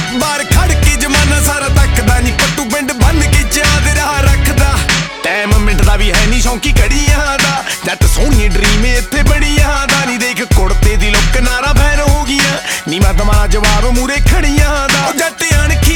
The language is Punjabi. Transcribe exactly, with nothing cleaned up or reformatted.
ਬਾਹਰ ਖੜ ਕੇ ਜਮਾਨਾ ਸਾਰਾ ਤੱਕਦਾ ਨੀ, ਪੱਟੂ ਪਿੰਡ ਬੰਨ ਕੇ ਚਾਹ ਦੇ ਰਾਹ ਰੱਖਦਾ। ਟਾਈਮ ਮਿੰਟ ਦਾ ਵੀ ਹੈ ਨੀ, ਸ਼ੌਂਕੀ ਘੜੀਆਂ ਦਾ ਜੱਟ ਸੋਹਣੀ ਡਰੀ